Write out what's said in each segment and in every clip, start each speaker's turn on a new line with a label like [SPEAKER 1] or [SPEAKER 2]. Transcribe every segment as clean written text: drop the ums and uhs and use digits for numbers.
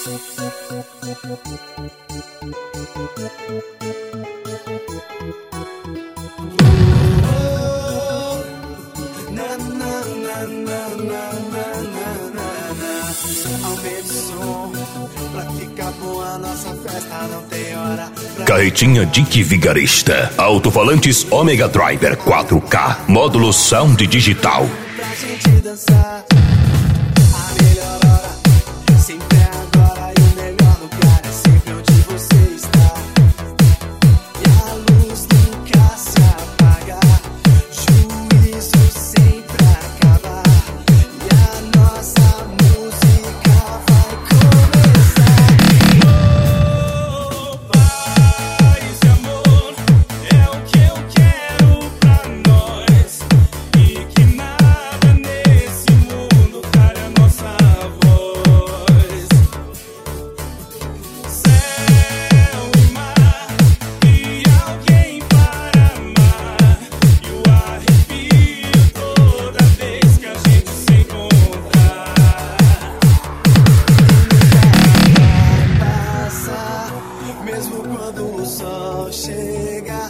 [SPEAKER 1] Aumente o som pra ficar boa a nossa festa, não tem hora.
[SPEAKER 2] Carretinha Dick Vigarista. Alto-falantes Omega Driver 4K. Módulo Sound Digital.
[SPEAKER 1] Pra gente dançar, a melhor hora sempre é agora e o melhor lugar é sempre onde você está. E a luz nunca se apaga, juízo sempre acaba. E a nossa música vai começar. Oh, paz e amor é o que eu quero pra nós. E que nada nesse mundo cale a nossa voz. Céu e mar e alguém para amar. E o arrepio toda vez que a gente se encontrar. Vai passar, mesmo quando o sol chega.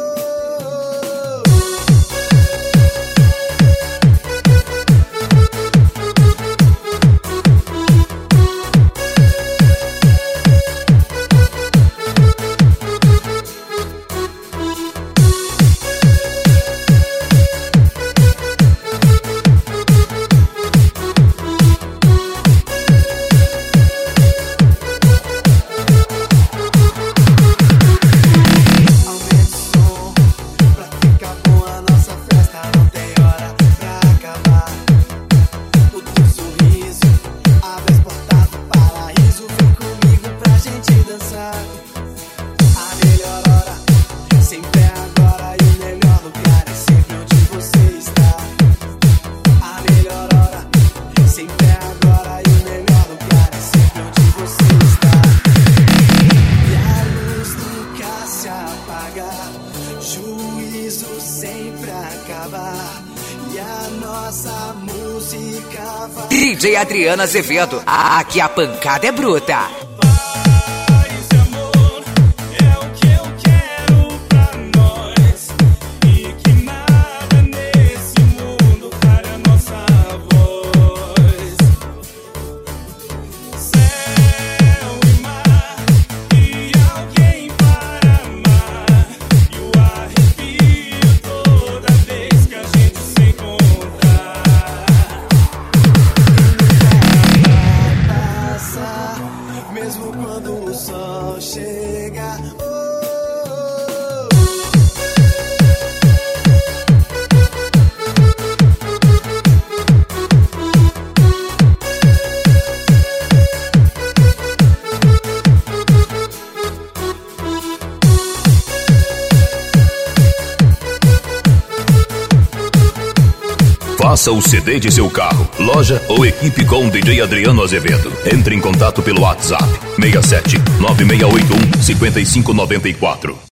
[SPEAKER 1] Aumente o som pra ficar boa a nossa festa, não tem hora pra acabar. O teu sorriso abre as portas do paraíso. Vem comigo pra gente dançar. A melhor hora sempre é agora e o melhor lugar é sempre onde você está. A melhor hora sempre é agora e o melhor lugar é sempre onde você está. E a luz nunca se apaga, juízo sempre acaba. E a nossa música vai.
[SPEAKER 3] DJ Adriano Azevedo, aqui a pancada é bruta.
[SPEAKER 1] Paz e amor é o que eu quero pra nós. E que nada nesse mundo cale a nossa voz. Céu e mar e alguém para amar. E o arrepio toda vez que a gente se encontrar. Vai passar, mesmo quando o sol chega.
[SPEAKER 2] Faça o CD de seu carro, loja ou equipe com DJ Adriano Azevedo. Entre em contato pelo WhatsApp 67 9681 5594.